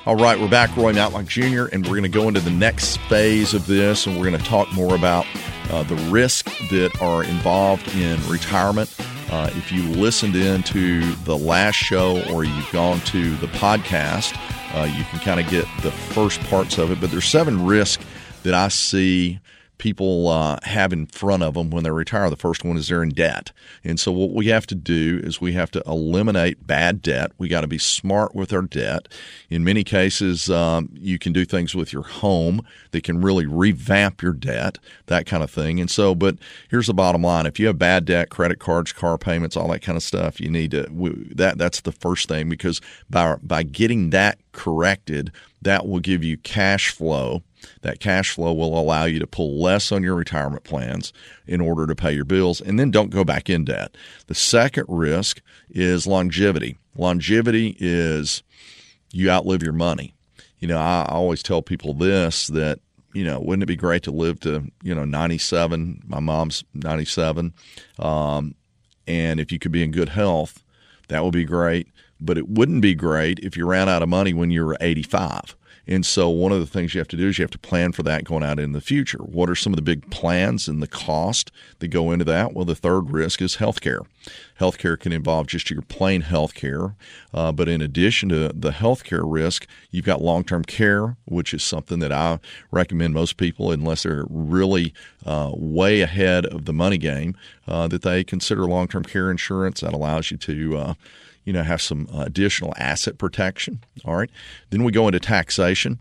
All right, we're back. Roy Matlock Jr., and we're going to go into the next phase of this, and we're going to talk more about the risks that are involved in retirement. If you listened in to the last show or you've gone to the podcast, you can kind of get the first parts of it. But there's 7 risks that I see people have in front of them when they retire. The first one is they're in debt. And so what we have to do is we have to eliminate bad debt. We got to be smart with our debt. In many cases, you can do things with your home that can really revamp your debt, that kind of thing. And so, but here's the bottom line. If you have bad debt, credit cards, car payments, all that kind of stuff, you need to, that's the first thing, because by getting that corrected, that will give you cash flow. That cash flow will allow you to pull less on your retirement plans in order to pay your bills, and then don't go back in debt. The second risk is longevity. Longevity is you outlive your money. You know, I always tell people this, that, you know, wouldn't it be great to live to, 97? My mom's 97. And if you could be in good health, that would be great. But it wouldn't be great if you ran out of money when you were 85. And so one of the things you have to do is you have to plan for that going out in the future. What are some of the big plans and the cost that go into that? Well, the third risk is healthcare. Healthcare can involve just your plain healthcare, but in addition to the healthcare risk, you've got long-term care, which is something that I recommend most people, unless they're really way ahead of the money game, that they consider long-term care insurance. That allows you to have some additional asset protection. All right. Then we go into taxation.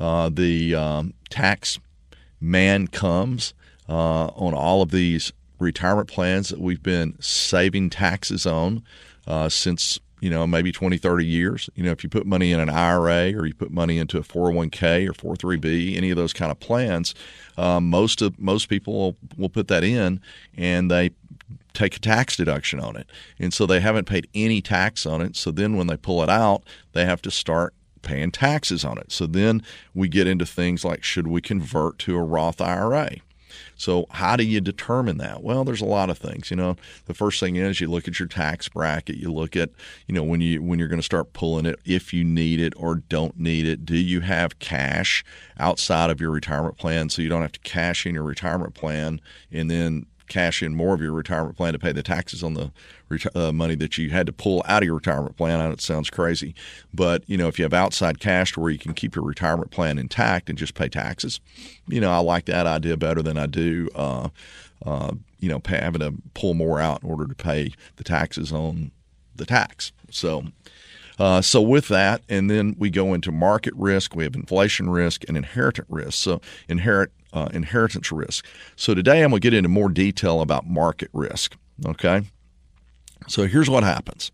The tax man comes on all of these retirement plans that we've been saving taxes on since, maybe 20, 30 years. If you put money in an IRA or you put money into a 401k or 403b, any of those kind of plans, most people will put that in, and they take a tax deduction on it. And so they haven't paid any tax on it. So then when they pull it out, they have to start paying taxes on it. So then we get into things like, should we convert to a Roth IRA? So how do you determine that? Well, there's a lot of things. The first thing is you look at your tax bracket. You look at, when you're going to start pulling it, if you need it or don't need it. Do you have cash outside of your retirement plan so you don't have to cash in your retirement plan and then cash in more of your retirement plan to pay the taxes on the money that you had to pull out of your retirement plan? I know it sounds crazy, but if you have outside cash to where you can keep your retirement plan intact and just pay taxes, I like that idea better than I do having to pull more out in order to pay the taxes on the tax. So with that, and then we go into market risk. We have inflation risk and inheritance risk. So inheritance risk. So today I'm going to get into more detail about market risk. Okay. So here's what happens.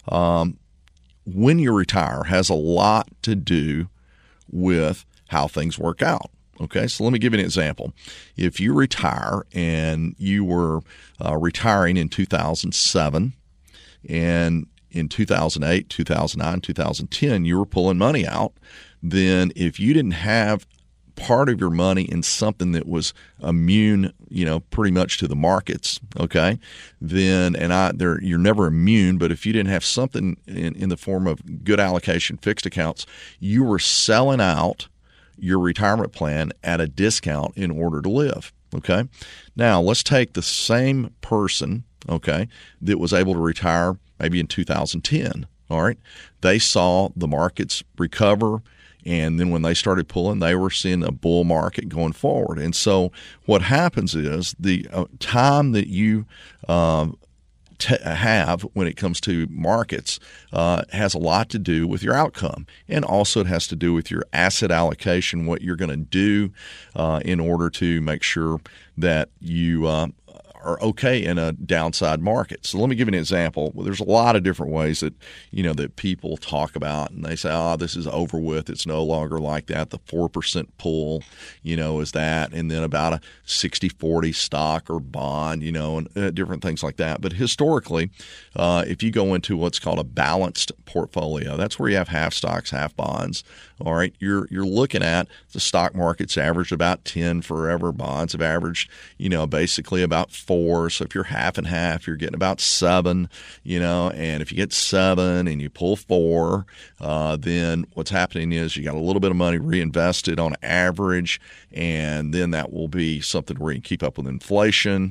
When you retire has a lot to do with how things work out. Okay, so let me give you an example. If you retire and you were retiring in 2007, and in 2008, 2009, 2010, you were pulling money out, then if you didn't have part of your money in something that was immune, pretty much to the markets, okay, then, you're never immune, but if you didn't have something in the form of good allocation fixed accounts, you were selling out your retirement plan at a discount in order to live, okay? Now, let's take the same person, okay, that was able to retire maybe in 2010, all right? They saw the markets recover, and then when they started pulling, they were seeing a bull market going forward. And so what happens is the time that you have when it comes to markets has a lot to do with your outcome. And also it has to do with your asset allocation, what you're going to do in order to make sure that you are okay in a downside market. So let me give you an example. Well, there's a lot of different ways that, that people talk about, and they say, this is over with. It's no longer like that. The 4% pull, is that, and then about a 60-40 stock or bond, and different things like that. But historically, if you go into what's called a balanced portfolio, that's where you have half stocks, half bonds. All right, you're looking at the stock market's averaged about 10 forever. Bonds have averaged, basically about 4 4. So if you're half and half, you're getting about 7, and if you get 7 and you pull 4, then what's happening is you got a little bit of money reinvested on average, and then that will be something where you can keep up with inflation.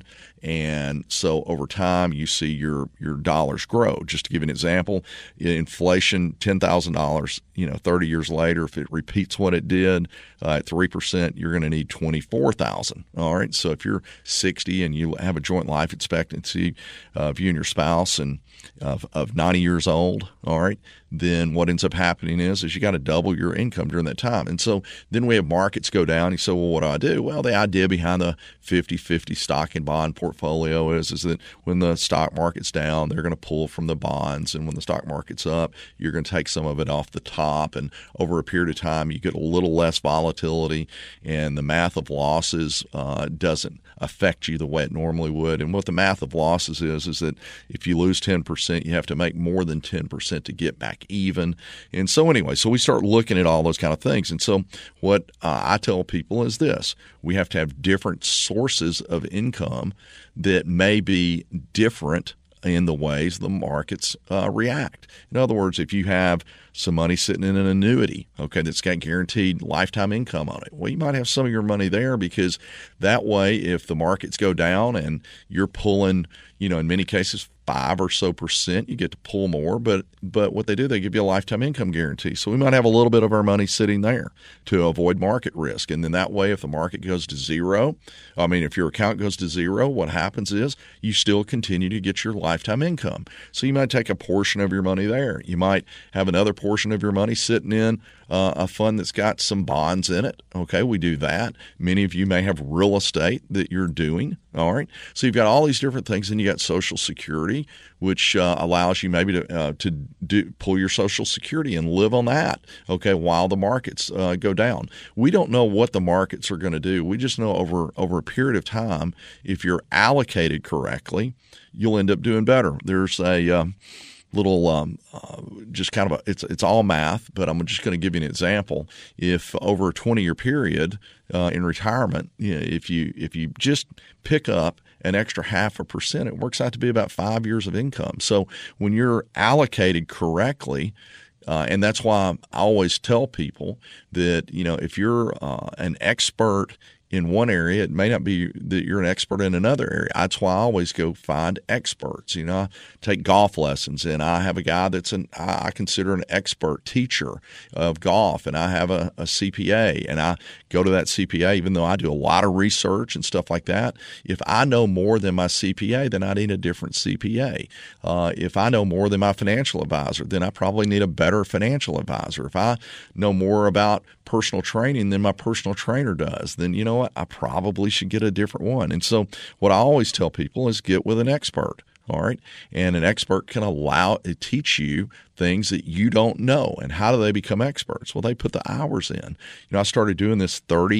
And so over time, you see your dollars grow. Just to give you an example, inflation, $10,000, 30 years later, if it repeats what it did at 3%, you're going to need $24,000. All right. So if you're 60 and you have a joint life expectancy of you and your spouse and of 90 years old, all right, then what ends up happening is you got to double your income during that time. And so then we have markets go down. You say, well, what do I do? Well, the idea behind the 50-50 stock and bond portfolio is that when the stock market's down, they're going to pull from the bonds. And when the stock market's up, you're going to take some of it off the top. And over a period of time, you get a little less volatility, and the math of losses doesn't affect you the way it normally would. And what the math of losses is that if you lose 10%, you have to make more than 10% to get back even. And so anyway, so we start looking at all those kind of things. And so what I tell people is this: we have to have different sources of income that may be different in the ways the markets react. In other words, if you have some money sitting in an annuity, okay, that's got guaranteed lifetime income on it, well, you might have some of your money there, because that way, if the markets go down and you're pulling, in many cases, 5% or so, you get to pull more. But what they do, they give you a lifetime income guarantee. So we might have a little bit of our money sitting there to avoid market risk. And then that way, if the market goes to zero, if your account goes to zero, what happens is you still continue to get your lifetime income. So you might take a portion of your money there. You might have another portion of your money sitting in a fund that's got some bonds in it. Okay, we do that. Many of you may have real estate that you're doing. All right, so you've got all these different things, and you got Social Security, which allows you maybe to pull your Social Security and live on that. Okay, while the markets go down. We don't know what the markets are going to do. We just know over a period of time, if you're allocated correctly, you'll end up doing better. There's a little just kind of it's all math, but I'm just going to give you an example. If over a 20-year period in retirement, if you just pick up an extra 0.5%, it works out to be about 5 years of income. So when you're allocated correctly, and that's why I always tell people that if you're an expert in one area, it may not be that you're an expert in another area. That's why I always go find experts. I take golf lessons, and I have a guy that's I consider an expert teacher of golf, and I have a CPA, and I go to that CPA, even though I do a lot of research and stuff like that. If I know more than my CPA, then I need a different CPA. If I know more than my financial advisor, then I probably need a better financial advisor. If I know more about personal training than my personal trainer does, then you know what? I probably should get a different one. And so what I always tell people is get with an expert. All right. And an expert can teach you things that you don't know. And how do they become experts? Well, they put the hours in. I started doing this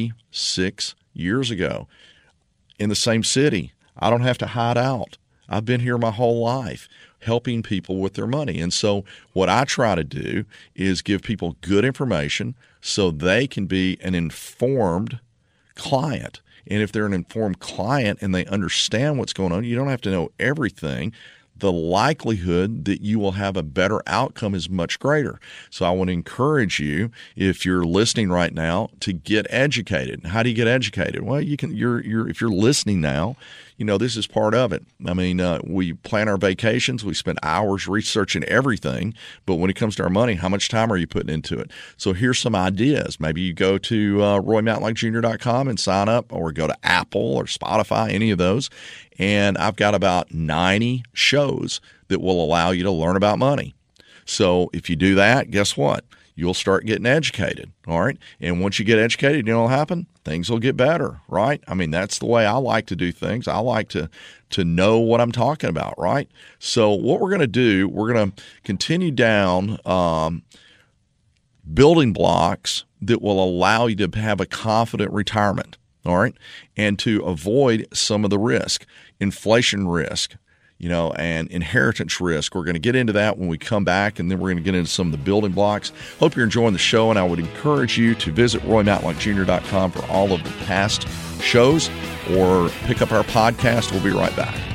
36 years ago in the same city. I don't have to hide out. I've been here my whole life helping people with their money. And so what I try to do is give people good information so they can be an informed client. And if they're an informed client and they understand what's going on, you don't have to know everything. The likelihood that you will have a better outcome is much greater. So I want to encourage you, if you're listening right now, to get educated. How do you get educated? Well, you can. If you're listening now, this is part of it. We plan our vacations. We spend hours researching everything. But when it comes to our money, how much time are you putting into it? So here's some ideas. Maybe you go to RoyMatlockJr.com and sign up, or go to Apple or Spotify, any of those. And I've got about 90 shows that will allow you to learn about money. So if you do that, guess what? You'll start getting educated, all right? And once you get educated, what'll happen? Things will get better, right? That's the way I like to do things. I like to know what I'm talking about, right? So what we're going to do, we're going to continue down building blocks that will allow you to have a confident retirement, all right? And to avoid some of the risk, inflation risk, and inheritance risk. We're going to get into that when we come back, and then we're going to get into some of the building blocks. Hope you're enjoying the show, and I would encourage you to visit RoyMatlockJr.com for all of the past shows. or pick up our podcast. We'll be right back.